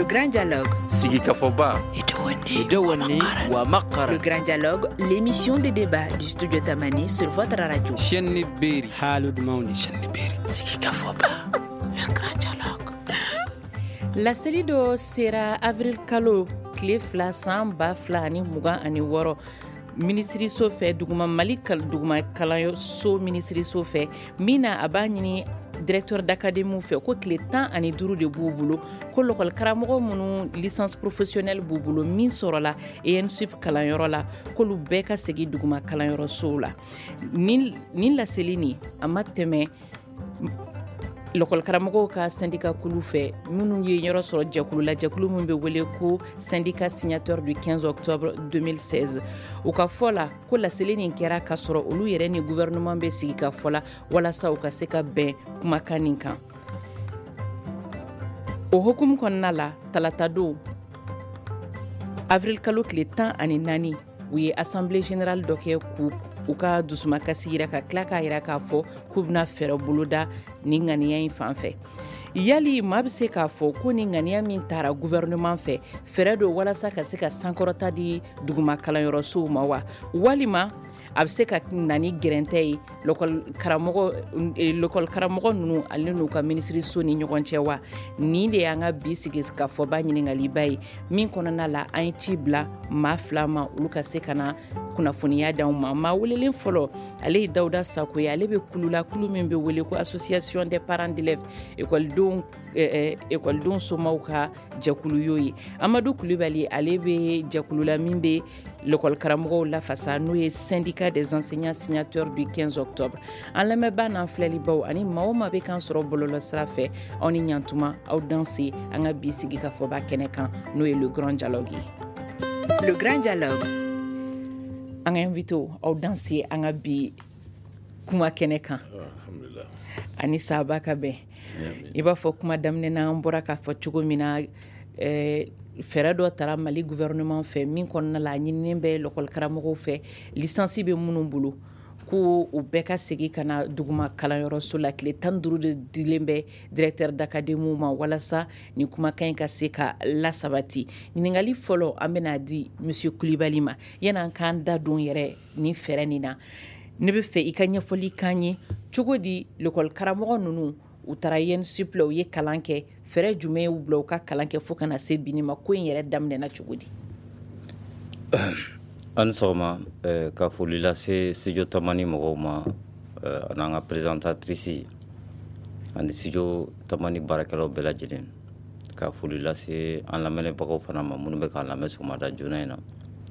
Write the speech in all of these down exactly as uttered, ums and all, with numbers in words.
grand dialogue. Sigi Kafoba. Idawani wa Makara. Le grand dialogue, l'émission de débat du studio Tamani sur votre radio. Chenni Beri. Halud Mauni. Chenni Beri. Sigi Kafoba. Le grand dialogue. La série de sera avril kalo tile fila san ba fila ani mugan ani wɔɔrɔ minisiri so fɛ duguma mali kal duguma kalanso minisiri so fɛ min na a b'a ɲini directeur d'académie fɛ ko tile tan ani duuru de b'u bolo ko lɔkɔli karamɔgɔ minnu licence professionnelle b'u bolo min sɔrɔla E N S U P kalanyɔrɔ la k'olu bɛɛ ka segin duguma kalanyɔrɔsow la nin nin laseli nin a ma tɛmɛ lɔkɔli karamɔgɔw ka syndicat kulu fɛ minnu ye yɔrɔ sɔrɔ jɛkulu la jɛkulu min bɛ wele ko syndicat signateur du quinze octobre deux mille seize u ka fɔ la ko laseli nin kɛra ka sɔrɔ olu yɛrɛ ni gouvernement bɛ sigi ka fɔ la walasa u ka se ka bɛn kumakan nin kan o hokumu kɔnɔna la talata don avril kalo tile tan ani naani u ye assemblée générale dɔ kɛ k'u u ka dusumakasi yira ka tila k'a yira k'a fɔ k'u bɛna fɛɛrɛ boloda ni ŋaniya in fan fɛ yali maa bɛ se k'a fɔ ko ni ŋaniya min taara gouvernement fɛ fɛɛrɛ don walasa ka se ka sankɔrɔta di duguma kalanyɔrɔsow ma wa walima a bɛ se ka na ni gɛrɛntɛ ye lɔkɔli karamɔgɔ ninnu ale n'u ka minisiriso ni ɲɔgɔn cɛ wa nin de y'an ka bi sigi ka fɔba ɲininkaliba ye min kɔnɔna la an ye ci bila maa fila ma olu ka se ka na kunnafoniya d'anw ma maa welelen fɔlɔ ale ye dawuda sako ye ale bɛ kulu la kulu min bɛ wele ko association des parents d'élèves ekɔlidenw ekɔlidenw somaw ka jɛkulu y'o ye amadu kulibali ale bɛ jɛkulu la min bɛ lɔkɔli karamɔgɔw lafasa n'o ye syndicat des enseignants signateurs du quinze octobre an lamɛnbaa n'an filɛlibaw ani maa o maa bɛ kan sɔrɔ bɔlɔlɔ sira fɛ aw ni ɲantuma aw danse an ka bi sigi ka fɔba kɛnɛ kan n'o ye le grand dialogue ye le grand dialogue an ka invité aw danse an ka bi kuma kɛnɛ kan ani sababa ka bɛn i b'a fɔ kuma daminɛ na an bɔra k'a fɔ cogo min na fɛɛrɛ dɔ tara mali gouvernement fɛ min kɔnɔna la a ɲininen bɛ lɔkɔli karamɔgɔw fɛ lisansi bɛ minnu bolo ko u bɛɛ ka segin ka na duguma kalanyɔrɔso la tile tan duuru de dilen bɛ directeur d'académie ma walasa ni kumakan in ka se ka lasabati ɲininkali fɔlɔ an bɛna di monsieur kulibali ma yan'an k'an da don yɛrɛ ni fɛɛrɛ nin na ne bɛ fɛ i ka ɲɛfɔli k'an ye cogo di lɔkɔli karamɔgɔ ninnu u taara E N S U P la u ye kalan kɛ fɛɛrɛ jumɛn y'u bila u ka kalan kɛ fo kana se bi ma ko in yɛrɛ daminɛna cogo di an sɔgɔma ka foli lase studio Tamani mɔgɔw ma an'an ka présentatrice ani studio Tamani baarakɛlaw bɛɛ lajɛlen ka foli lase an lamɛnbagaw fana ma minnu bɛ k'an lamɛn sɔgɔmada joona in na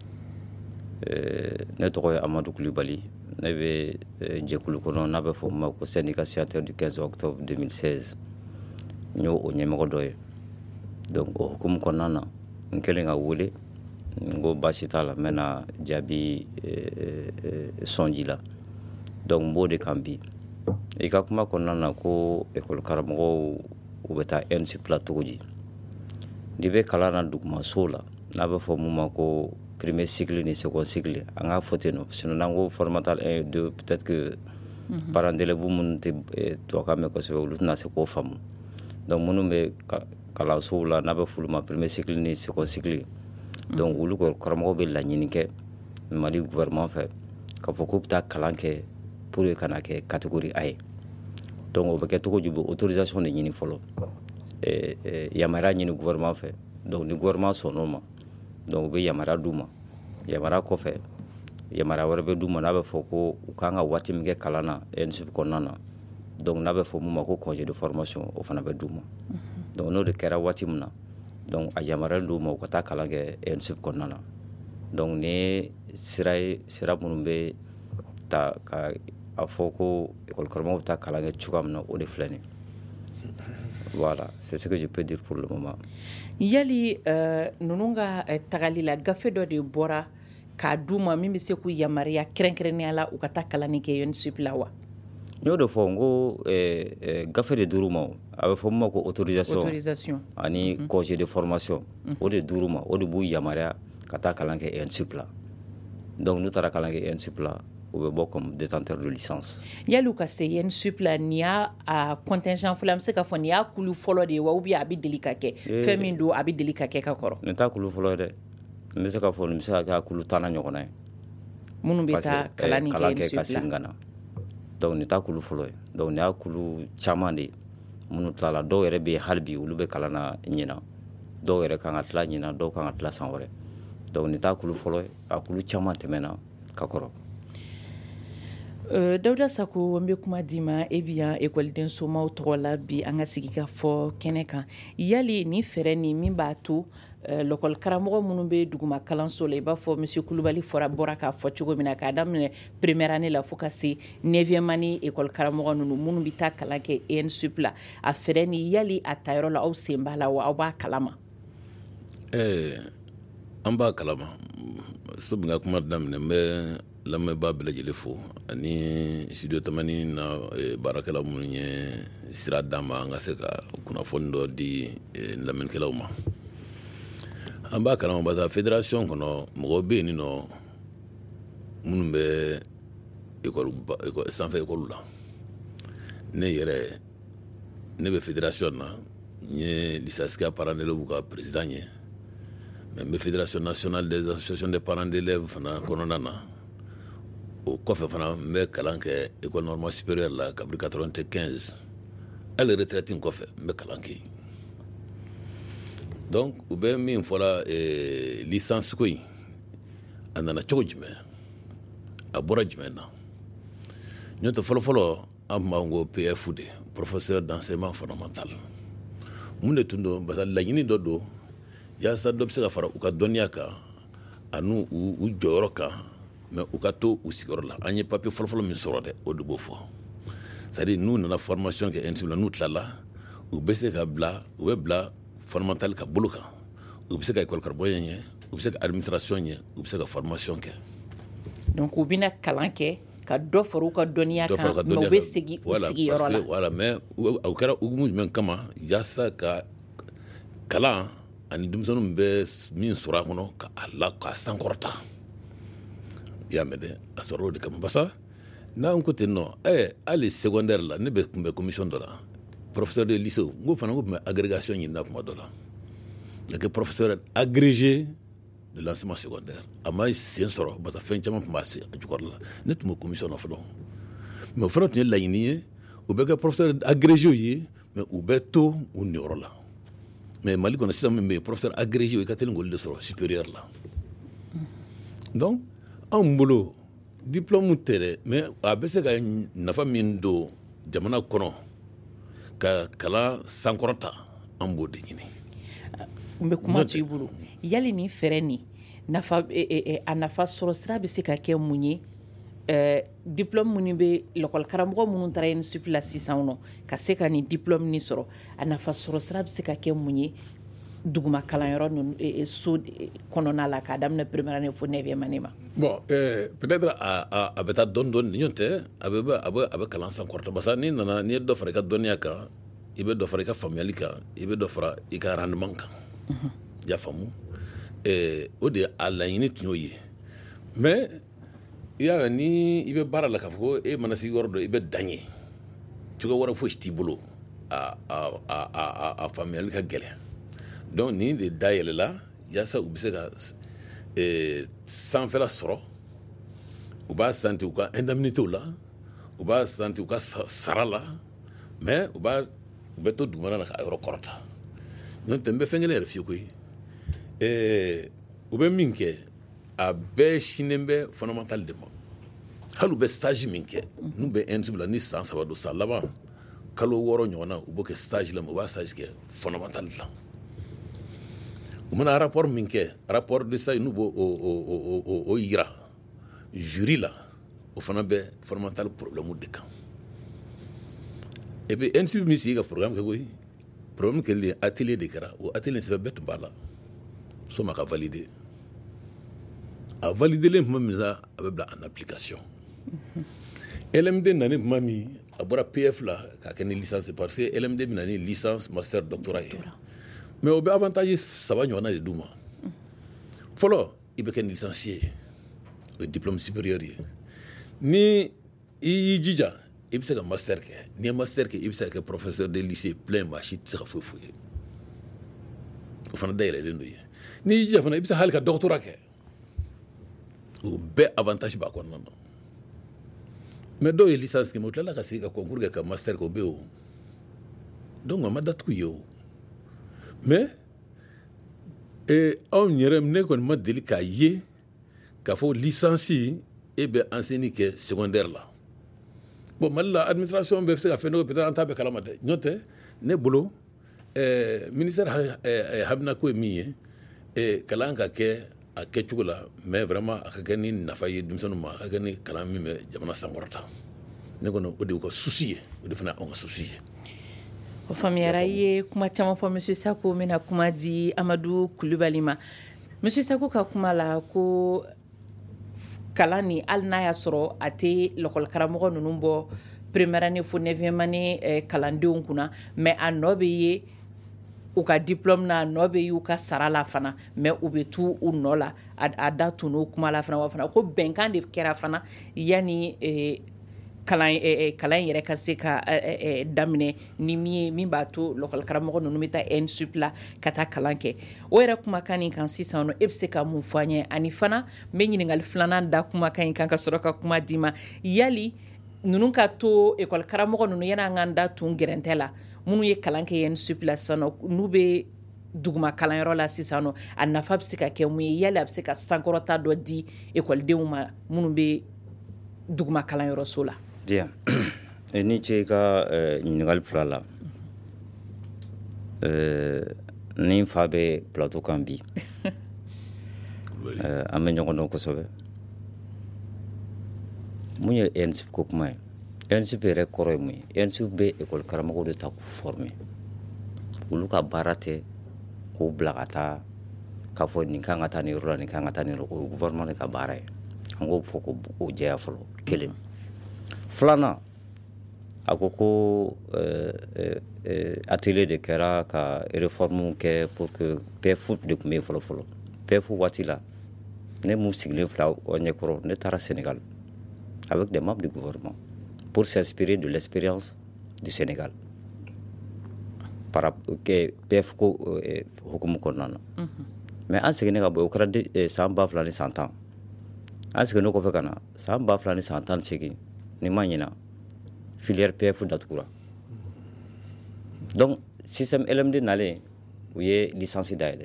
ne tɔgɔ ye Amadu Kulibali ne bɛ jɛkulu kɔnɔ n'a bɛ fɔ o ma ko syndicat signateur du quinze octobre deux mille seize n y'o o ɲɛmɔgɔ dɔ ye donc o hukumu kɔnɔna na n kɛlen ka wele n ko baasi t'a la n bɛna jaabi sɔnji la donc n b'o de kan bi i ka kuma kɔnɔna na ko ekɔli karamɔgɔw u bɛ taa E N S U P la cogo di n'i bɛ kalan na dugumaso la n'a bɛ fɔ mun ma ko premier cycle ni second cycle an ka fɔ ten nɔ sinon n'an ko fondamental un et deux peut-être que parents d'élèves minnu tɛ tubabukan mɛn kosɛbɛ olu tɛna se k'o faamu donc minnu bɛ kalansow la n'a bɛ f'olu ma premier cycle ni second cycle donc olu karamɔgɔw bɛ laɲini kɛ mali gouvernement fɛ k'a fɔ k'u bɛ taa kalan kɛ pour que ka na kɛ catégorie A ye donc o bɛ kɛ cogo di autorisation de ɲini fɔlɔ yamaruya ɲini gouvernement fɛ donc ni gouvernement sɔnn'o ma donc u bɛ yamaruya d'u ma yamaruya kɔfɛ yamaruya wɛrɛ bɛ d'u ma n'a bɛ fɔ ko u kan ka waati min kɛ kalan na E N S U P kɔnɔna na donc n'a bɛ fɔ mun ma ko congé de formation o fana bɛ d'u ma donc n'o de kɛra waati min na donc a yamaruya d'u ma u ka taa kalan kɛ E N S U P kɔnɔna na donc ni sira ye sira minnu bɛ ta ka a fɔ ko école karamɔgɔw bɛ taa kalan kɛ cogoya min na o de filɛ nin voilà c'est ce que je peux dire pour le moment. yali uh, ninnu ka uh, tagali la gafe dɔ de bɔra k'a d'u ma min bɛ se k'u yamaruya kɛrɛnkɛrɛnnenya la u ka taa kalan kɛ E N S U P la wa? n y'o de fɔ n ko eh, eh, gafe de d'u ma a bɛ fɔ min ma ko autorisation, autorisation. ani mm-hmm. congé de formation mm-hmm. o de d'u ma o de b'u yamaruya ka taa kalan kɛ E N S U P la donc n'u taara kalan kɛ E N S U P la u bɛ bɔ comme détenteur de licence. Yali ka se yen supla ni y'a a contingent fɔlɔ an bɛ se ka fɔ ni y'a kulu fɔlɔ de ye wa ou bien a bɛ deli ka kɛ fɛn min don a bɛ deli ka kɛ ka kɔrɔ. Nin t'a kulu fɔlɔ ye dɛ, n bɛ se ka fɔ nin bɛ se ka kɛ a kulu tannan ɲɔgɔnna ye. Minnu bɛ taa kalan ni kɛ yen ka segin ka na. Donc nin t'a kulu fɔlɔ ye, donc nin y'a kulu caman de ye minnu tilala dɔw yɛrɛ bɛ yen hali bi olu bɛ kalan na ɲina, dɔw yɛrɛ kan ka tila ɲina, dɔw kan ka tila san wɛrɛ. Donc nin t'a kulu fɔlɔ ye, a kulu caman tɛmɛna ka kɔrɔ. Uh, Dawuda Sako, an bɛ kuma d'i ma e bi yan ekɔliden somaw tɔgɔ la bi an ka sigi ka fɔ kɛnɛ kan. Yali ni fɛɛrɛ ni min b'a to uh, lɔkɔli karamɔgɔ minnu bɛ duguma kalanso la i b'a fɔ Monsieur Kulubali fɔra bɔra k'a fɔ cogo min na k'a daminɛ première année la fo ka se neuvième année ekɔli karamɔgɔ ninnu minnu bɛ taa kalan kɛ E N S U P la a fɛɛrɛ ni yali a tayɔrɔ la aw sen b'a la wa aw b'a kalama? Eh, an b'a kalama. Sabu n ka kuma daminɛ n bɛ lamɛnbaa bɛɛ lajɛlen fo ani studio tamani na baarakɛla minnu ye sira d'an ma an ka se ka kunnafoni dɔ di lamɛnnikɛlaw ma. An b'a kalama parce que fédération kɔnɔ mɔgɔw bɛ yen nɔ minnu bɛ école sanfɛ école la. Ne yɛrɛ ne bɛ fédération na n ye licencié parents d'élèves ka président ye mais n bɛ fédération nationale des associations des parents d'élèves fana kɔnɔna na. O kɔfɛ fana n bɛ kalan kɛ école normale supérieure la kabiri quatre-vingt-quinze hali retraite in kɔfɛ n bɛ kalan kɛ donc u bɛ min fɔla eh, licence ko in a nana cogo jumɛn a bɔra jumɛn na n'o tɛ fɔlɔfɔlɔ an tun b'an ko P F de professeur d'enseignement fondamental mun de tun don parce que laɲini dɔ don yaasa dɔ bɛ se ka fara u ka dɔnniya kan ani u jɔyɔrɔ kan mais u ka to u sigiyɔrɔ la an ye papier fɔlɔfɔlɔ min sɔrɔ dɛ o de b'o fɔ c'est à dire n'u nana formation kɛ E N S U P la n'u tilala u bɛ se ka bila u bɛ bila fondamental ka bolo kan u bɛ se ka école karamɔgɔya ɲɛ u bɛ se ka administration ɲɛ u bɛ se ka formation kɛ. Donc u bɛna kalan kɛ ka dɔ fara u ka dɔnniya kan mais u bɛ segin u sigiyɔrɔ la. Voilà mais u kɛra hukumu jumɛn kama yaasa ka kalan ani denmisɛnninw bɛ min sɔrɔ a kɔnɔ ka a la k'a sankɔrɔta. y'a mɛn dɛ a sɔrɔ o de kama basa n'an ko ten nɔ ɛ hali secondaire la ne bɛ kun bɛ commission dɔ la professeur de lycée n ko fana n ko tun bɛ agrégation ɲinina kuma dɔ la ka kɛ professeur agrégé de l'enseignement secondaire a ma sen sɔrɔ parce que fɛn caman tun b'a se a jukɔrɔ la ne tun bɛ commission na fɔlɔ mais o fana tun ye laɲini ye u bɛ kɛ professeur agrégé ye mais u bɛ to u niyɔrɔ la mais Mali kɔnɔ sisan min bɛ yen professeur agrégé i ka teli k'olu de sɔrɔ supérieur la donc anw bolo diplôme tɛ dɛ mais a bɛ se ka nafa min don jamana kɔnɔ ka kalan sankɔrɔta an b'o de ɲini. n bɛ kuma to i bolo yali ni fɛɛrɛ ni nafa a nafa sɔrɔ sira bɛ se ka kɛ mun ye diplôme minnu bɛ lakɔli karamɔgɔ minnu taara E N S U P la sisan nɔ ka se ka nin diplôme ni sɔrɔ a nafa sɔrɔ sira bɛ se ka kɛ mun ye duguma kalanyɔrɔ ninnu so kɔnɔna la k'a daminɛ première année fo neuvième année ma. Bon euh, peut-être a a bɛ taa dɔɔni dɔɔni ɲɔgɔn tɛ a bɛ a bɛ a bɛ kalan sankɔrɔta parce que n'i nana n'i ye dɔ fara i ka dɔnniya kan i bɛ dɔ fara i ka faamuyali kan i bɛ dɔ fara i ka rendement kan. I y'a faamu o de a laɲini tun y'o ye mais i y'a ni i bɛ baara la k'a fɔ ko e mana se yɔrɔ dɔ i bɛ dan ye cogo wɛrɛ foyi t'i bolo a a a a faamuyali ka gɛlɛn. Donc nin de dayɛlɛla yaasa u bɛ se ka sanfɛla sɔrɔ u b'a santi u ka indemnité la u b'a santi u ka sara la mais u b'a u bɛ to dugumana na ka yɔrɔ kɔrɔta n'o tɛ n bɛ fɛn kelen yɛrɛ f'i ye koyi u bɛ min kɛ a bɛɛ sinnen bɛ fondamental de ma hali u bɛ stage min kɛ n'u bɛ E N S U P la ni san saba don san laban kalo wɔɔrɔ ɲɔgɔn na u b'o kɛ stage la mais u b'a stage kɛ fondamental la. u mana rapport min kɛ rapport de stage n'u b'o o yira jury la o fana bɛ fondamental problème de kan et puis E N S U P min sigi ka programme kɛ koyi problème kɛlen atelier de kɛra o atelier sɛbɛn bɛɛ tun b'a la soma ka valider a valider tuma min sa a bɛ bila en application L M D nani tuma min a bɔra P F la k'a kɛ ni licence parce que L M D bɛna ni licence master doctorat ye mais o bɛ avantage saba ɲɔgɔnna de d'u ma fɔlɔ i bɛ kɛ ni licencié o ye diplôme supérieur ye ni i y'i jija i bɛ se ka master kɛ n'i ye master kɛ i bɛ se ka kɛ professeur de lycée plein maa si tɛ se ka foyi foyi ye o fana dayɛlɛlen don ye n'i y'i jija fana i bɛ se hali ka doctorat kɛ o bɛɛ avantage b'a kɔnɔna na mais dɔw ye licence kɛ mais u tilala ka segin ka concours kɛ ka master kɛ o bɛ yen o donc a ma datugu ye o mais anw yɛrɛ ne kɔni ma deli k'a ye k'a fɔ licence e bɛ enseigne kɛ secondaire la bon mali la administration bɛ se ka fɛn dɔ peut-être an t'a bɛɛ kalama dɛ n'o tɛ ne bolo ministère hamina ko ye min ye kalan ka kɛ a kɛcogo la mais vraiment a ka kɛ ni nafa ye denmisɛnninw ma a ka kɛ ni kalan min bɛ jamana sankɔrɔta ne kɔni o de y'u ka souci ye o de fana y'anw ka souci ye. O faamuyara i ye kuma caman fɔ monsieur Sako n bɛna kuma di Amadu Kulibali ma monsieur Sako ka kuma la ko kalan ni hali n'a y'a sɔrɔ a tɛ lakɔlikaramɔgɔ ninnu bɔ première année fo neuvième année kalandenw kunna mais a nɔ bɛ ye u ka diplôme na a nɔ bɛ ye u ka sara la fana mais u bɛ tu u nɔ la a da tun kuma la fana wa fana ko bɛnkan de kɛra fana yanni kalan kalan yɛrɛ ka se ka daminɛ ni min ye min b'a to lakɔlikaramɔgɔ ninnu bɛ taa N S U P la ka taa kalan kɛ o yɛrɛ kumakan in kan sisan nɔ e bɛ se ka mun fɔ an ye ani fana n bɛ ɲininkali filanan da kumakan in kan ka sɔrɔ ka kuma d'i ma yali ninnu ka to ekɔlikaramɔgɔ ninnu yanni an k'an da tun gɛrɛntɛ la minnu ye kalan kɛ N S U P la sisan nɔ n'u bɛ duguma kalanyɔrɔ la sisan nɔ a nafa bɛ se ka kɛ mun ye yali a bɛ se ka sankɔrɔta dɔ di ekɔlidenw ma minnu bɛ duguma kalanyɔrɔso la. Bien. Et ni ce ka ɲininkali fila la ni n fa bɛ plateau kan bi an bɛ ɲɔgɔn dɔn kosɛbɛ mun ye N S U P ko kuma ye N S U P yɛrɛ kɔrɔ ye mun ye N S U P bɛ école karamɔgɔw de ta k'u former olu ka baara tɛ k'u bila ka taa k'a fɔ nin kan ka taa nin yɔrɔ la nin kan ka taa nin yɔrɔ o ye gouvernement de ka baara ye an k'o fɔ k'o jɛya fɔlɔ kelen filanan a ko ko atelier de kɛra ka réforme kɛ pour que P F de tun bɛ yen fɔlɔ fɔlɔ P F waati la ne mun sigilen filɛ o ɲɛkɔrɔ ne taara Sénégal avec des membres du gouvernement pour s'inspirer de l'expérience du Sénégal par que P F ko hukumu kɔnɔna na mais an seginnen ka bɔ o kɛra san ba fila ni san tan an seginnen kɔfɛ ka na san ba fila ni san tan ni seegin ni ma ɲina filière P F datugura donc système L M D nalen u ye licence dayɛlɛ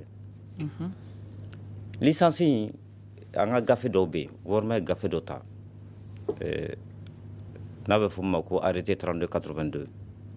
licence in an ka gafe dɔw bɛ yen gouvernement ye gafe dɔ ta n'a bɛ fɔ o ma ko arrêté trente-deux quatre-vingt-deux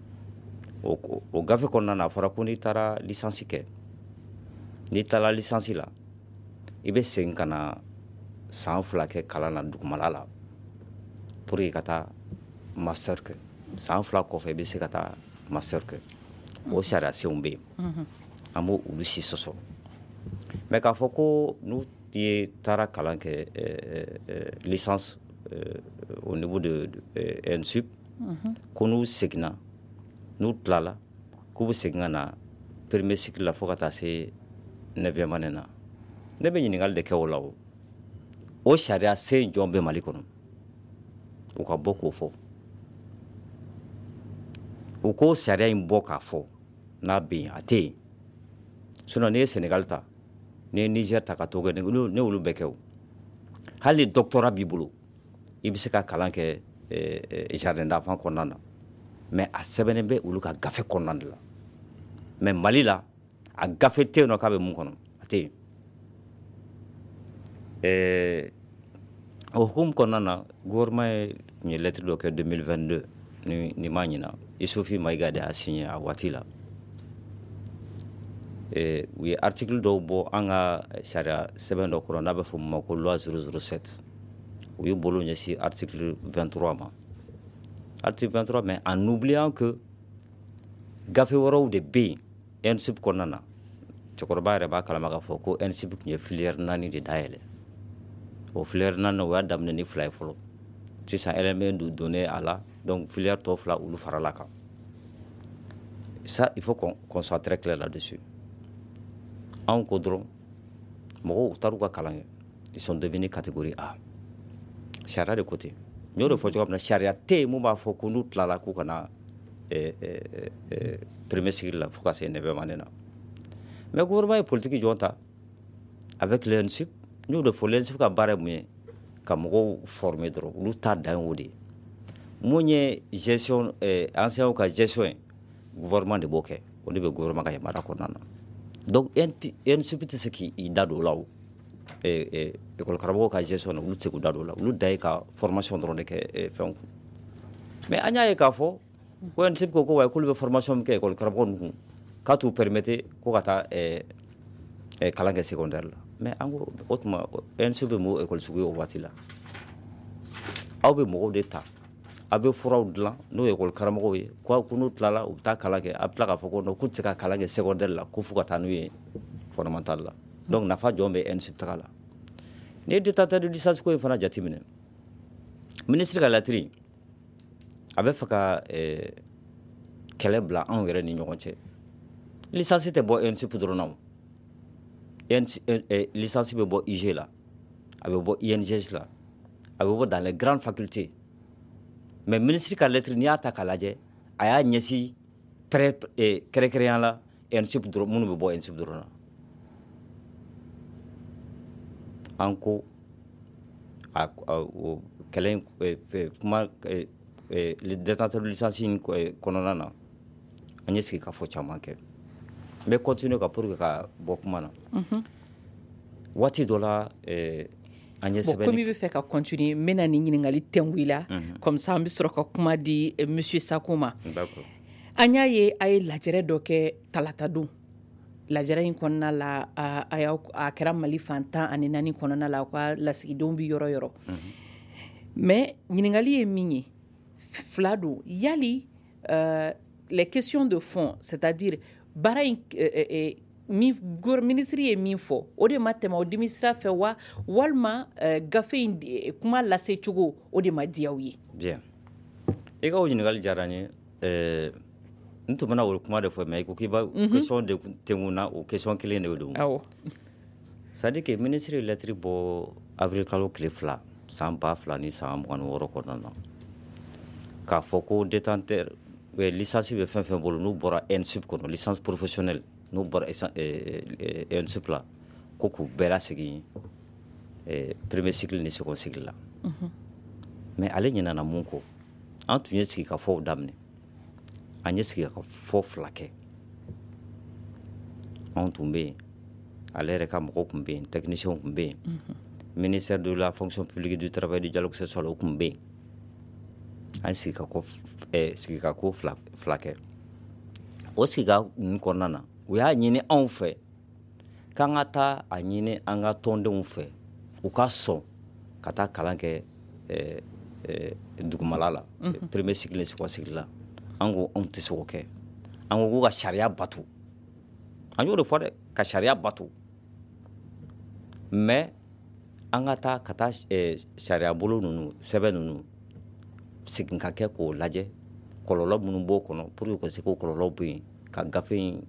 o gafe kɔnɔna na a fɔra ko n'i taara licence kɛ n'i taara licence la i bɛ segin ka na san fila kɛ kalan na dugumala la pour que ka taa master kɛ san fila kɔfɛ i bɛ se ka taa master kɛ o sariya senw bɛ yen an b'o olu si sɔsɔ mais k'a fɔ ko n'u ye taara kalan kɛ licence au niveau de N S U P ko n'u seginna n'u tilala k'u bɛ segin ka na premier cycle la fo ka taa se neuvième année na ne bɛ ɲininkali de kɛ o la o o sariya sen jɔn bɛ Mali kɔnɔ u ka bɔ k'o fɔ u k'o sariya in bɔ k'a fɔ n'a bɛ yen a tɛ yen sinon n'i ye Sénégal ta n'i ye Niger ta ka to kɛ ne olu bɛɛ kɛ o hali doctorat b'i bolo i bɛ se ka kalan kɛ jardin d'enfant kɔnɔna na mais a sɛbɛnnen bɛ olu ka gafe kɔnɔna de la mais Mali la a gafe tɛ yen nɔ k'a bɛ mun kɔnɔ a tɛ yen ɛɛ o hukumu kɔnɔna na gouvernement ye tun ye lettre dɔ kɛ deux mille vingt-deux ni ni ma ɲina Isufi Mayiga de y'a signé a waati la ɛɛ u ye article dɔw bɔ an ka sariya sɛbɛn dɔ kɔnɔ n'a bɛ fɔ o ma ko loi zéro zéro sept u ye bolo ɲɛsin article vingt-trois ma article vingt-trois mais en oubliant que gafe wɛrɛw de bɛ yen N S U P kɔnɔna na cɛkɔrɔba yɛrɛ b'a kalama k'a fɔ ko N S U P tun ye filière naani de dayɛlɛ o filière naani o y'a daminɛ ni fila ye fɔlɔ sisan L M D donné a la donc filière tɔ fila olu farala kan ça il faut qu'on, qu'on soit très clair là-dessus anw ko dɔrɔn mɔgɔw taar'u ka kalan kɛ ils sont devenus catégorie A sariya de ko ten y'o de fɔ cogo min na sariya tɛ yen mun b'a fɔ ko n'u tilala k'u kana premier cycle la fo ka se nɛbɛ ma ne na mais gouvernement ye politique jɔn ta avec l'E N S U P y'o de fɔ l'E N S U P ka baara ye mun ye ka mɔgɔw former dɔrɔn olu ta dan ye o de ye mun ye gestion anciens ka gestion ye gouvernement de b'o kɛ o de bɛ gouvernement ka yamaruya kɔnɔna na donc E N S U P tɛ se k'i da don o la o école karamɔgɔw ka gestion na olu tɛ se k'u da don o la olu da ye ka formation dɔrɔn de kɛ fɛnw kun mais an y'a ye k'a fɔ ko E N S U P ko ko wa k'olu bɛ formation min kɛ école karamɔgɔ ninnu kun k'a t'u permettre ko ka taa kalan kɛ secondaire la mais an ko o tuma E N S U P bɛ mun école sugu ye o waati la aw bɛ mɔgɔw de ta a bɛ furaw dilan n'o ye école karamɔgɔw ye ko n'u tilala u bɛ taa kalan kɛ a bɛ tila k'a fɔ ko non k'u tɛ se ka kalan kɛ secondaire la ko fo ka taa n'u ye fondamental la donc nafa jɔn bɛ E N S U P taga la n'i ye détenteur de licence ko in fana jateminɛ ministre ka latiri a bɛ fɛ ka kɛlɛ bila anw yɛrɛ ni ɲɔgɔn cɛ licence tɛ bɔ E N S U P dɔrɔn na o licence bɛ bɔ I G la a bɛ bɔ I N G S la a bɛ bɔ dans les grandes facultés mais ministre ka lettre n'i y'a ta k'a lajɛ a y'a ɲɛsin kɛrɛnkɛrɛnya la E N S U P dɔrɔn minnu bɛ bɔ E N S U P dɔrɔn na an ko kɛlɛ kuma détenteur de licence in kɔnɔna na an ye sigi ka fɔ caman kɛ n bɛ continuer ka pour que ka bɔ kuma na waati dɔ la an ye sɛbɛnni komi i bɛ fɛ ka continuer n bɛna nin ɲininkali tɛngu i la comme ça an bɛ sɔrɔ ka kuma di monsieur Sako ma an y'a ye a ye lajɛrɛ dɔ kɛ talata don lajɛrɛ in kɔnɔna la a a kɛra Mali fan tan ani naani kɔnɔna la aw ka lasigidenw bɛ yɔrɔ yɔrɔ mais ɲininkali ye min ye fila don yali les questions de fond c'est-à-dire baara in ministre ye min fɔ o de ma tɛmɛ o dimi sira fɛ wa walima gafe in kuma lase cogo o de ma diya aw ye. bien i ka o ɲininkali diyara n ye n tun bɛna o kuma de fɔ mais i ko k'i ba question de tɛngun na o question kelen de don. awɔ c'est à dire que ministre ye lettre bɔ avril kalo tile fila san ba fila ni san mugan ni wɔɔrɔ kɔnɔna na k'a fɔ ko détenteur licence bɛ fɛn fɛn bolo n'u bɔra E N S U P kɔnɔ licence professionnelle n'u bɔra E N S U P la ko k'u bɛɛ lasegin premier cycle ni second cycle la mais ale ɲinɛna mun kɔ an tun ye sigi ka fɔw daminɛ an ye sigi ka fɔ fila kɛ anw tun bɛ yen ale yɛrɛ ka mɔgɔw tun bɛ yen techniciens tun bɛ yen ministère de la fonction publique du travail du dialogue social o tun bɛ yen an sigi ka ko sigi ka ko fila kɛ o siga ninnu kɔnɔna na u y'a ɲini anw fɛ k'an ka taa a ɲini an ka tɔndenw fɛ u ka sɔn ka taa kalan kɛ dugumala la premier cycle ni second cycle la an ko anw tɛ se k'o kɛ an ko k'u ka sariya bato an y'o de fɔ dɛ ka sariya bato mais an ka taa ka taa sariya bolo ninnu sɛbɛn ninnu segin ka kɛ k'o lajɛ kɔlɔlɔ minnu b'o kɔnɔ pour que ka se k'o kɔlɔlɔ bɔ yen ka gafe in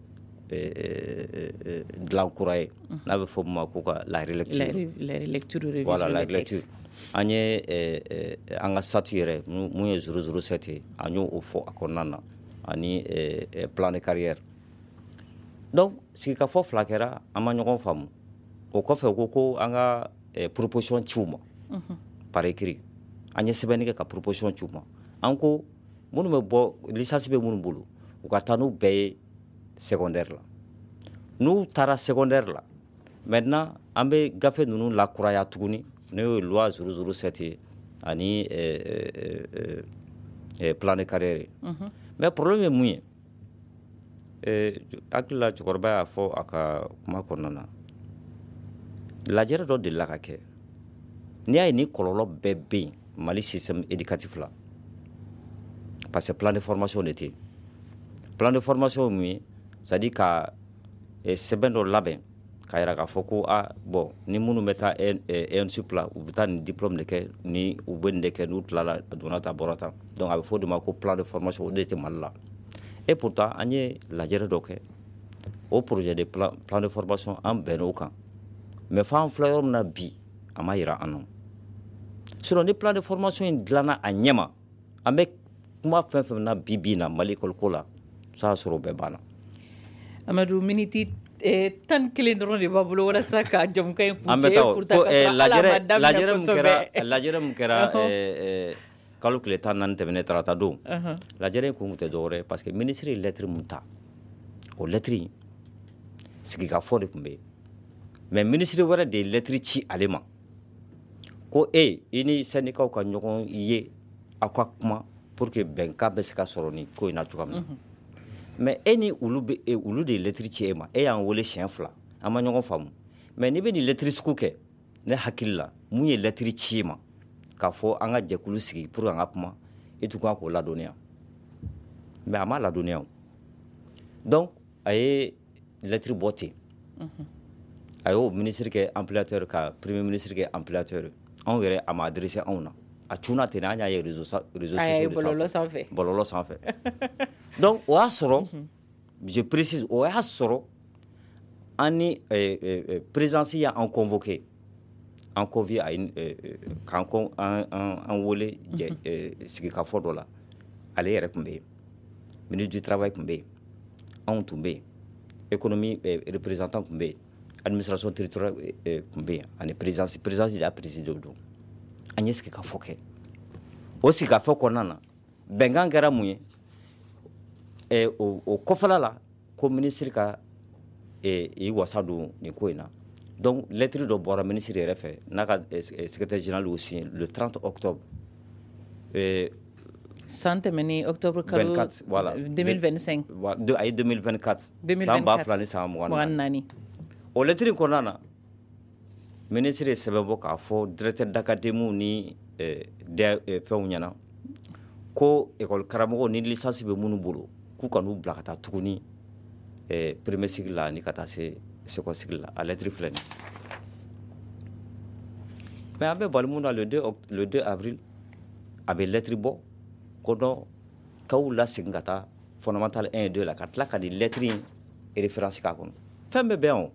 dilan kura ye n'a bɛ fɔ ma ko ka la relecture voilà la relecture an ye an ka satu yɛrɛ mun ye zéro zéro sept ye an y'o fɔ a kɔnɔna na ani plan de carrière donc sigikafɔ fila kɛra an ma ɲɔgɔn faamu o kɔfɛ ko ko an ka proposition ciw ma par écrit an ye sɛbɛnni kɛ ka proposition ciw ma an ko minnu bɛ bɔ licence bɛ minnu bolo u ka taa n'u bɛɛ ye secondaire la n'u taara secondaire la maintenant an bɛ gafe ninnu lakuraya tuguni n'o ye loi zéro zéro sept ye ani plan de carrière ye mais problème ye mun ye hakili la cɛkɔrɔba y'a fɔ a ka kuma kɔnɔna na lajɛrɛ dɔ delila ka kɛ n'i y'a ye ni kɔlɔlɔ bɛɛ bɛ yen Mali système éducatif la parce que plan de formation de tɛ plan de formation mun ye c'est à dire ka sɛbɛn dɔ labɛn k'a jira k'a fɔ ko ah bon ni minnu bɛ taa E N S U P la u bɛ taa nin diplôme de kɛ ni u bɛ nin de kɛ n'u tilala a donna ta bɔra tan donc a bɛ fɔ o de ma ko plan de formation o de tɛ Mali la et pourtant an ye lajɛrɛ dɔ kɛ o projet de plan, plan de formation an bɛnn'o kan mais f'an filɛ yɔrɔ min na bi a ma jira an na sinon ni plan de formation in dilanna a ɲɛma an bɛ kuma fɛn fɛn na bi bi na Mali école ko la ça sɔrɔ bɛɛ banna. Amadou miniti eh, tan kelen dɔrɔn de b'a bolo walasa ka jamukan in an bɛ kuncɛ taa o ko eh, lajɛrɛ lajɛrɛ min kosɛbɛ. kɛra lajɛrɛ min kɛra eh, eh, kalo tile tan naani tɛmɛnen tarata don lajɛrɛ in kun tɛ dɔwɛrɛ parce que ministre ye lettre mun ta o lettre in sigikafɔ de tun bɛ yen mais ministre wɛrɛ de ye lettre ci ale ma ko e i ni syndicat ka ɲɔgɔn ye aw ka kuma pour que bɛnkan bɛ se ka sɔrɔ ni ko in na cogoya min na mais e ni olu bɛ e olu de ye lettre ci e ma e y'an wele siɲɛ fila an ma ɲɔgɔn faamu mais n'i bɛ nin lettre sugu kɛ ne hakili la mun ye lettre ci e ma k'a fɔ an ka jɛkulu sigi pour que an ka kuma e tun kan k'o ladɔnniya mais a ma ladɔnniya o donc a ye lettre bɔ ten a y'o ministre kɛ ampliateur ka premier ministre kɛ ampliateur anw yɛrɛ a ma adressé anw na a cunna ten an y'a ye réseau réseau sociaux bɔlɔlɔ sanfɛ bɔlɔlɔ sanfɛ donc o y'a sɔrɔ je précise o y'a sɔrɔ an ni présidence y'an convoqué an convié à une k'an an wele sigikafɔ dɔ la ale yɛrɛ tun bɛ yen ministre du travail tun bɛ yen anw tun bɛ yen économie représentant tun bɛ yen administration territoriale tun bɛ yen ani présidence présidence de y'a présidé o don an ye sigikafɔ kɛ o sigikafɔ kɔnɔna na bɛnkan kɛra mun ye o kɔfɛla la ko ministre ka i wasa don nin ko in na donc lettre dɔ bɔra ministre yɛrɛ fɛ n'a ka secrétaire général y'o signé le trente octobre san tɛmɛnen octobre kalo voilà deux mille vingt-cinq a ye deux mille vingt-quatre san ba fila ni san mugan ni naani o lettre in kɔnɔna na ministre ye sɛbɛn bɔ k'a fɔ directeur d'académie ni fɛnw ɲɛna ko école karamɔgɔw ni licence bɛ minnu bolo k'u ka n'u bila ka taa tuguni premier cycle la ni ka taa se second cycle la a lettre filɛ nin mais an bɛ bali mun na le deux avril a bɛ lettre bɔ ko dɔn k'aw lasegin ka taa fondamental un et deux la ka tila ka nin lettre in référence k'a kɔnɔ fɛn bɛ bɛn o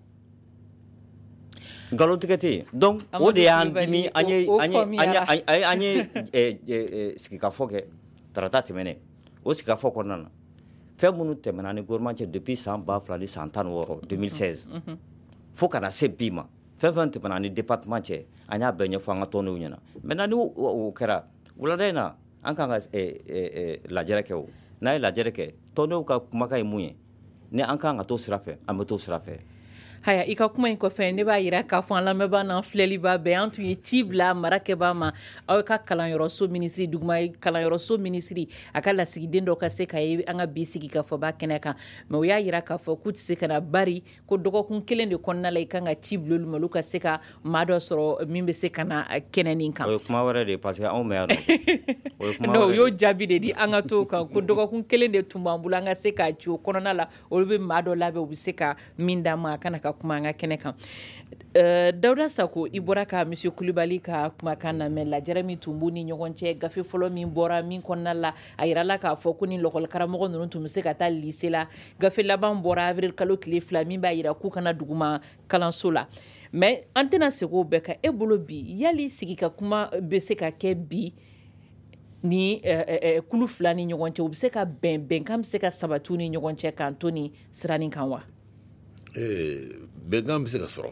nkalontigɛ tɛ yen donc o de y'an dimi an ye an ye sigikafɔ kɛ tarata tɛmɛnen o sigikafɔ kɔnɔna na fɛn minnu tɛmɛna ni gouvernement cɛ depuis san ba fila ni san tan ni wɔɔrɔ deux mille seize fo ka na se bi ma fɛn fɛn tɛmɛna ni département cɛ an y'a bɛɛ ɲɛfɔ an ka tɔndenw ɲɛna maintenant ni o kɛra wulada in na an kan ka lajɛrɛ kɛ o n'a ye lajɛrɛ kɛ tɔndenw ka kumakan ye mun ye ni an kan ka t'o sira fɛ an bɛ t'o sira fɛ. Haya, i ka kuma in kɔfɛ ne b'a yira k'a fɔ an lamɛnbaa n'an filɛlibaa bɛɛ an tun ye ci bila marakɛbaa ma aw ka kalanyɔrɔso minisiri duguma kalanyɔrɔso minisiri a ka lasigiden dɔ ka se ka ye an ka bi sigi ka fɔ b'a kɛnɛ kan mais o y'a yira k'a fɔ k'u tɛ se ka na bari ko dɔgɔkun kelen de kɔnɔna la i kan ka ci bila olu ma olu ka se ka maa dɔ sɔrɔ min bɛ se ka na kɛnɛ nin kan. O ye kuma wɛrɛ de ye parce que anw bɛ yan nɔ. O ye kuma wɛrɛ de ye. Non, o y'o jaabi de di an ka to o kan ko dɔgɔkun kelen de tun b'an bolo an ka se k'a ci o kɔnɔna la olu bɛ maa dɔ labɛn u bɛ se ka min d'a ma a kana ka kuma an ka kɛnɛ kan. Uh, Dawuda Sako i bɔra ka monsieur Kulibali ka kumakan na mɛn lajɛrɛ min tun b'u ni ɲɔgɔn cɛ gafe fɔlɔ min bɔra min kɔnɔna la a yirala k'a fɔ ko ni lɔkɔli karamɔgɔ ninnu tun bɛ se ka taa lycée la gafe laban bɔra avril kalo tile fila min b'a yira k'u kana duguma kalanso la mais an tɛna segin o bɛɛ kan e bolo bi yali sigi ka kuma bɛ se ka kɛ bi ni kulu fila ni ɲɔgɔn cɛ u bɛ se ka bɛn bɛnkan bɛ se ka sabati ni ɲɔgɔn cɛ k'an to ni siranin kan wa? bɛnkan bɛ se ka sɔrɔ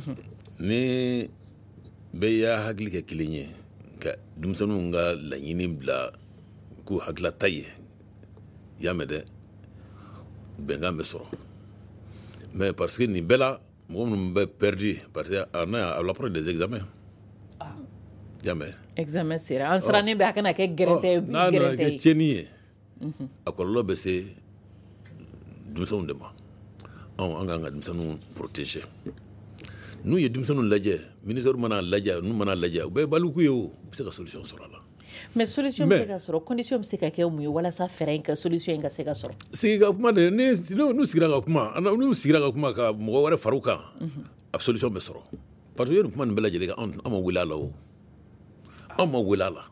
ni bɛɛ y'a hakili kɛ kelen ye ka denmisɛnninw ka laɲini bila k'u hakilata ye i y'a mɛn dɛ bɛnkan bɛ sɔrɔ mais parce que nin bɛɛ la mɔgɔ minnu bɛ perdu parce que a na à l'approche des examens i y'a mɛn examen sera an sirannen bɛ a kana kɛ gɛrɛntɛ ye n'a nana kɛ tiɲɛni ye a kɔlɔlɔ bɛ se denmisɛnninw de ma anw an k'an ka denmisɛnninw protéger n'u ye denmisɛnninw lajɛ ministère mana lajɛ n'u mana lajɛ u bɛɛ ye baliku ye o u bɛ se ka solution sɔrɔ a la mais solution bɛ se ka sɔrɔ condition bɛ se ka kɛ mun ye walasa fɛɛrɛ in ka solution in ka se ka sɔrɔ sigi ka kuma de n'u sigira ka kuma n'u sigira ka kuma ka mɔgɔ wɛrɛ far'u kan a solution bɛ sɔrɔ parce que nin kuma nin bɛɛ lajɛlen kan an ma wele a la o an ma wele a la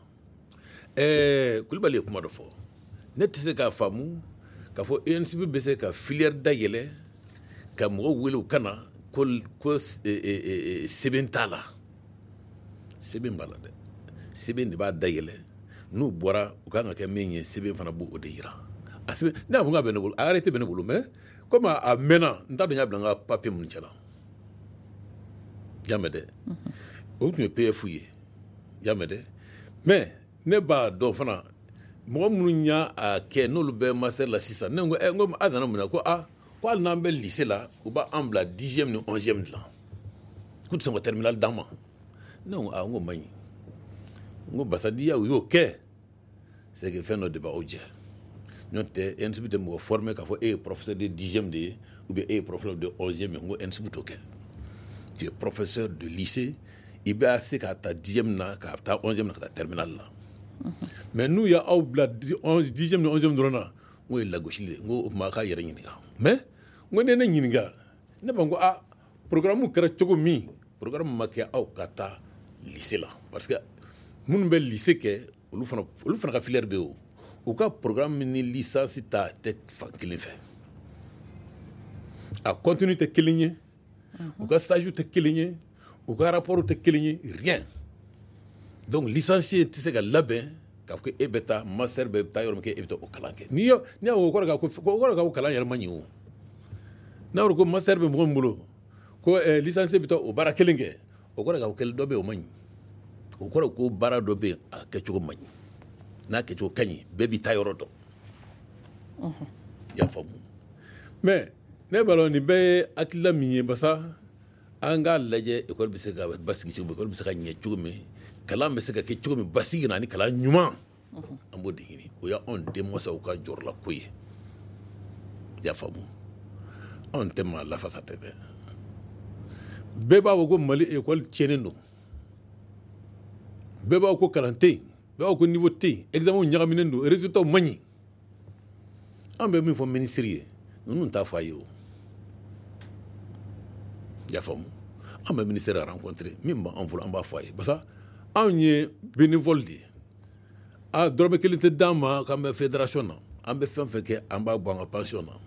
ɛɛ Kulibali ye kuma dɔ fɔ ne tɛ se k'a faamu k'a fɔ U N C P bɛ se ka filière dayɛlɛ ka mɔgɔw wele u ka na ko ko sɛbɛn t'a la sɛbɛn b'a la dɛ sɛbɛn de b'a dayɛlɛ n'u bɔra u kan ka kɛ min ye sɛbɛn fana b'o o de yira a sɛbɛn n'a fɔ k'a bɛ ne bolo a arrêté bɛ ne bolo mais comme a mɛnna n t'a dɔn n y'a bila n ka papier minnu cɛla y'a mɛn dɛ o tun ye P F ye y'a mɛn dɛ mais ne b'a dɔn fana mɔgɔ minnu y'a kɛ n'olu bɛ master la sisan ne ko ɛ n ko a nana mun na ko a ko hali n'an bɛ lycée la u b'an bila dixième ni onzième de la k'u tɛ sɔn ka terminal d'an ma ne ko a n ko man ɲi n ko basa n'i y'o kɛ c'est que fɛn dɔ de b'aw jɛ n'o tɛ N S B tɛ mɔgɔ formé k'a fɔ e ye professeur de dixième de ye ou bien e ye professeur de onzième ye n ko N S B t'o kɛ tu es professeur de lycée i bɛ se k'a ta dixième na k'a taa onzième na ka taa terminal la mais n'u y'aw bila dixième ni onzième dɔrɔn na n ko ye lagosili de n ko o tuma a k'a yɛrɛ ɲininka mais n ko ne ne ɲininka ne b'a ko a programme kɛra cogo min programme ma kɛ aw ka taa lycée la parce que minnu bɛ lycée kɛ olu fana olu fana ka filière bɛ yen o u ka programme ni licence ta tɛ fan kelen fɛ a contenu tɛ kelen ye u ka stage tɛ kelen ye u ka rapport tɛ kelen ye rien donc licencié tɛ se ka labɛn k'a fɔ ko e bɛ taa master bɛ taa yɔrɔ min kɛ e bɛ taa o kalan kɛ n'i y'o n'i y'a o kɔrɔ ka ko o kɔrɔ ka ko kalan yɛrɛ man ɲi o n'a yɔrɔ ko master bɛ mɔgɔ min bolo ko ɛɛ licencié bɛ taa o baara kelen kɛ o kɔrɔ ka ko kelen dɔ bɛ yen o man ɲi o kɔrɔ ko baara dɔ bɛ yen a kɛcogo man ɲi n'a kɛcogo ka ɲi bɛɛ b'i ta yɔrɔ dɔn i y'a faamu mais ne b'a dɔn nin bɛɛ ye hakilila min ye basa an k'a lajɛ ekɔli bɛ se ka basigi cogo min ekɔli bɛ se ka ɲɛ cogo min kalan bɛ se ka kɛ cogo min basigi na ni kalan ɲuman an b'o de ɲini o y'anw denmansaw ka jɔrɔla ko ye i y'a faamu anw tɛ maa lafasa tɛ dɛ bɛɛ b'a fɔ ko Mali ekɔli tiɲɛnen don bɛɛ b'a fɔ ko kalan tɛ yen bɛɛ b'a fɔ ko niveau tɛ yen examen ɲagaminen don résultat man ɲi an bɛ min fɔ ministre ye ninnu t'a fɔ a ye o i y'a faamu an bɛ ministère rencontré min b'an bolo an b'a fɔ a ye basa anw ye bénévole de ye a dɔrɔmɛ kelen tɛ d'an ma k'an bɛ fédération na an bɛ fɛn fɛn kɛ an b'a bɔ an ka pension na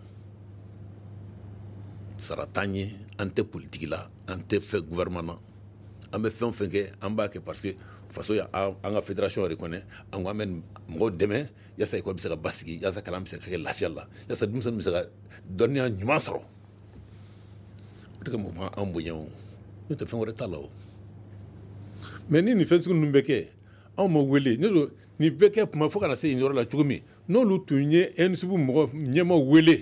sara t'an ye an tɛ politique la an tɛ fɛ gouvernement na an bɛ fɛn fɛn kɛ an b'a kɛ parce que faso y'an ka fédération reconnaît an ko an bɛ mɔgɔw dɛmɛ yaasa école bɛ se ka basigi yaasa kalan bɛ se ka kɛ lafiya la yaasa denmisɛnninw bɛ se ka dɔnniya ɲuman sɔrɔ o de kama ma an bonya o n'o tɛ fɛn wɛrɛ t'a la o mais ni nin fɛn sugu ninnu bɛ kɛ anw ma wele ne don nin bɛ kɛ kuma fo ka na se nin yɔrɔ la cogo min n'olu tun ye N S B mɔgɔ ɲɛmaaw wele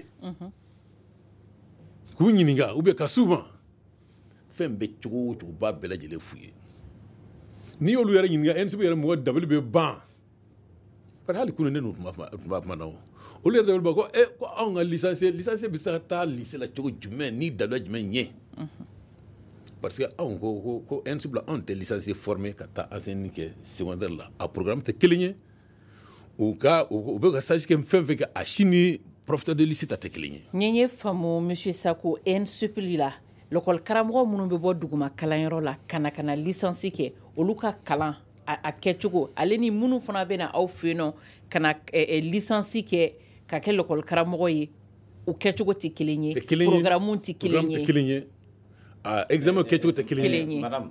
k'u ɲininka ou bien ka s'u ma fɛn bɛ cogo o cogo b'a bɛɛ lajɛlen f'u ye n'i y'olu yɛrɛ ɲininka N S B yɛrɛ mɔgɔ dabali bɛ ban parce que hali kunun ne n'u tun b'a kuma na o olu yɛrɛ dabali b'a ko ɛ ko anw ka licencié licencié bɛ se ka taa lycée la cogo jumɛn ni dabila jumɛn ye parce que anw ko ko ko N S B la anw tɛ licencié formé ka taa enseignement kɛ secondaire la a programme tɛ kelen ye u ka u bɛ ka stage kɛ fɛn fɛn kɛ a si ni professeur de lycée ta tɛ kelen ye. n ye faamu monsieur Sako N S P la l'école karamɔgɔ minnu bɛ bɔ duguma kalanyɔrɔ la ka na ka na licence kɛ olu ka kalan a kɛcogo ale ni minnu fana bɛ na aw fɛ yen nɔ ka na licence kɛ ka kɛ l'école karamɔgɔ ye u kɛcogo tɛ kelen ye programme tɛ kelen ye kelen ye examen kɛcogo tɛ kelen ye madame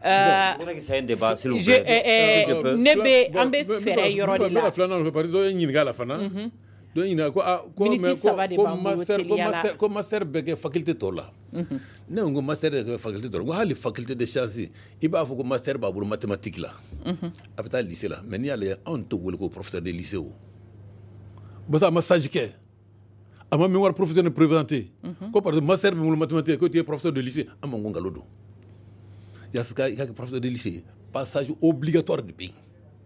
ne bɛ an bɛ fɛɛrɛ yɔrɔ de la filanan fɛ parce que dɔ ye ɲininka la fana dɔ ye ɲininka ko ko mais ko master ko master ko master bɛ kɛ faculté tɔw la ne ko master bɛ kɛ faculté tɔw la ko hali faculté de science i b'a fɔ ko master b'a bolo mathématique la a bɛ taa lycée la mais n'i y'ale ye anw t'o wele ko professeur de lycée o parce que a ma stage kɛ a ma mémoire professionnelle présenté ko parce que master bɛ bolo mathématique ko tu es professeur de lycée an ma ko nkalon don yaasa i ka kɛ professeur de lycée passage obligatoire de bɛ yen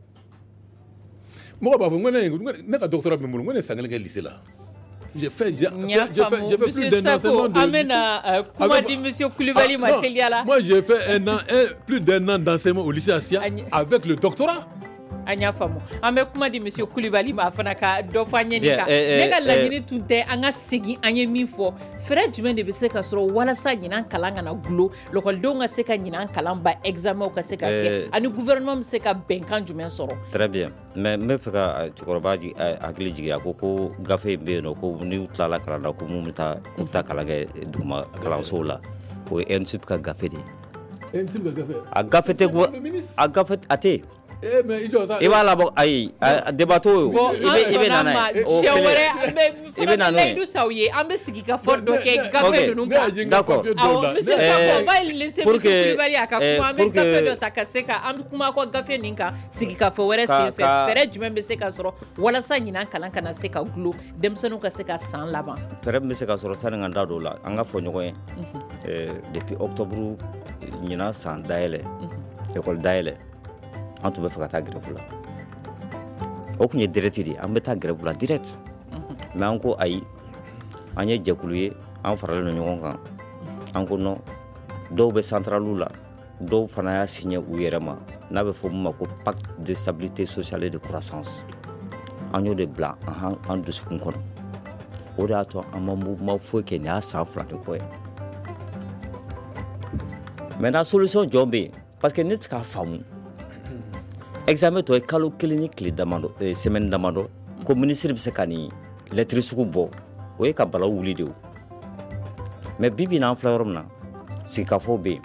mɔgɔ b'a fɔ ko ne ne ka doctorat bɛ n bolo ko ne san kelen kɛ lycée la j'ai fait j'ai fait j'ai fait plus d'un an de amena comment dit monsieur Koulibaly Mateliala moi j'ai fait un an plus d'un an d'enseignement au lycée Asia avec le doctorat an y'a faamu an bɛ kuma di monsieur Koulibaly ma fana ka dɔ fɔ an ɲɛ nin kan ne ka laɲini tun tɛ an ka segin an ye min fɔ fɛɛrɛ jumɛn de bɛ se ka sɔrɔ walasa ɲinan kalan kana gulo lakɔlidenw ka se ka ɲinan kalan ba examen ka se ka kɛ ani gouvernement bɛ se ka bɛnkan jumɛn sɔrɔ. très bien mais n bɛ fɛ ka cɛkɔrɔba hakili jigin a ko ko gafe in bɛ yen nɔ ko n'u tilala kalan na ko mun bɛ taa k'u bɛ taa kalan kɛ duguma kalansow la o ye N S P ka gafe de ye. N S P ka gafe a gafe tɛ a gafe a tɛ eh mais il doit ça i b'a labɔ ayi débat to yo bon i bɛ i bɛ nana ye o wɛrɛ kelen an bɛ i bɛ nana ye layidu t'aw ye an bɛ sigi ka fɔ dɔ kɛ gafe ninnu kan d'accord awɔ monsieur Sakɔ on va laisser pour monsieur que- Kulibali a ka eh, kuma an pour bɛ gafe que- dɔ ta ka se ka an bɛ kuma kɔ gafe nin kan sigi ka fɔ wɛrɛ Ka- senfɛ ka- fɛɛrɛ jumɛn bɛ se ka sɔrɔ walasa ɲinan kalan kana se ka gulo denmisɛnninw ka se ka san laban fɛɛrɛ min bɛ se ka sɔrɔ sani ka n da don o la an ka fɔ ɲɔgɔn ye eh, depuis octobre ɲinan san dayɛlɛ école dayɛlɛ an tun bɛ fɛ ka taa grève la o tun ye direct de ye an bɛ taa grève la direct mais an ko ayi an ye jɛkulu ye an faralen don ɲɔgɔn kan an ko non dɔw bɛ centraliw la dɔw fana y'a signé u yɛrɛ ma n'a bɛ fɔ min ma ko pacte de stabilité sociale et de croissance an y'o de bila an an dusukun kɔnɔ o de y'a to an ma mouvement foyi kɛ nin y'a san fila de kɔ ye maintenant solution jɔn bɛ yen parce que ne tɛ se k'a faamu examen tɔ ye kalo kelen ni tile damadɔ eh, semaine damadɔ ko ministre bɛ se ka nin lettre sugu bɔ o ye ka balawu wuli de o mais bi bi in na an filɛ yɔrɔ min na sigikafɔw bɛ yen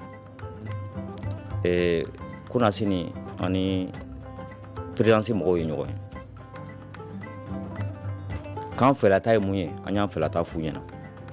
eh, kunasini ani présidence mɔgɔw ye ɲɔgɔn ye k'an fɛlata ye mun ye an y'an fɛlata f'u ɲɛna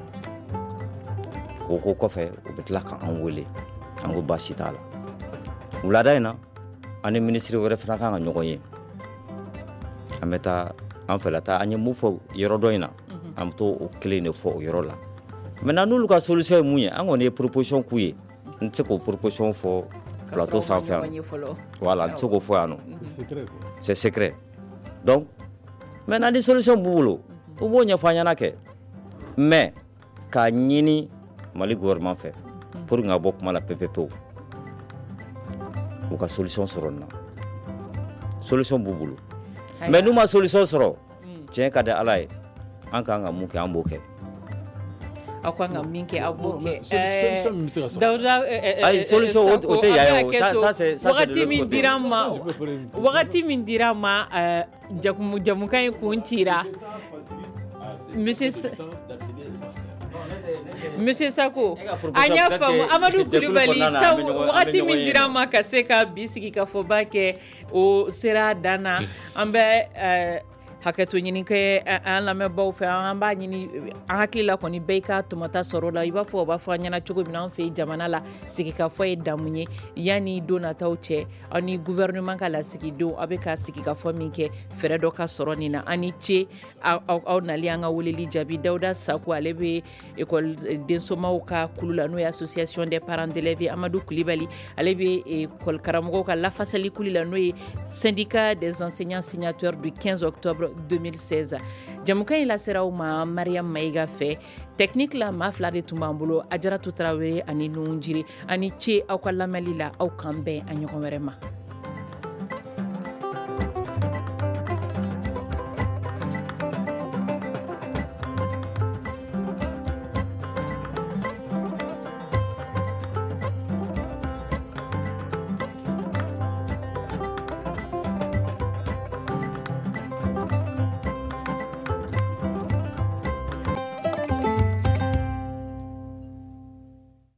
o ko kɔfɛ o bɛ tila k'an wele an ko baasi t'a la wulada in na an ni ministre wɛrɛ fana kan ka ɲɔgɔn ye an bɛ taa an fɛlata an ye mun fɔ yɔrɔ dɔ in na an bɛ to o kelen de fɔ o yɔrɔ la maintenant n'olu ka solution ye mun ye an kɔni ye proposition k'u ye n tɛ se k'o proposition fɔ plateau sanfɛ yan nɔ voilà n tɛ se k'o fɔ yan nɔ c'est secret donc maintenant ni solution b'u bolo u b'o ɲɛfɔ an ɲɛna kɛ mais k'a ɲini Mali gouvernement fɛ pour que ka bɔ kuma la pepepewu u ka solution sɔrɔ nin na solution b'u bolo mais n'u ma solution sɔrɔ tiɲɛ ka di Ala ye an kan ka mun kɛ an b'o kɛ aw kan ka min kɛ aw b'o kɛ solution min bɛ se ka sɔrɔ Dawuda ayi solution o o tɛ yan ye o ça ça c'est ça c'est wagati de min l'autre côté. dira ma wagati min dira ma eh, jakumu jamukan in kun cira monsieur Sa- monsieur Sakɔ an y'a faamu Amadu Kulibali taw wagati min dira ma ka se ka bi sigi ka fɔba kɛ o sera dan na an bɛ eh, hakɛto ɲini kɛ ɛ- an lamɛnbaw fɛ an b'a ɲini an hakili la kɔni bɛɛ ka tɔmɔta sɔrɔ la i b'a fɔ o b'a fɔ an ɲɛna cogo min na an fɛ jamana la sigikafɔ ye damu ye yanni don nataw cɛ aw ni gouvernement ka lasigidenw aw bɛ ka sigikafɔ min kɛ fɛɛrɛ dɔ ka sɔrɔ nin na an ni ce aw aw- aw nali an ka weleli jaabi Dawuda Sakɔ ale bɛ école densomaw ka kulu la n'o ye association des parents d'élèves Amadu Kulibali ale bɛ école karamɔgɔw ka lafasali kulu la n'o ye syndicat des enseignants signataires du quinze octobre deux mille seize jamukan in lasera aw ma Mariam Mayiga fɛ technique la maa fila de tun b'an bolo Ajaratu Tarawele ani Nuhun Jire ani ce aw ka lamɛnli la aw k'an bɛn a ɲɔgɔn wɛrɛ ma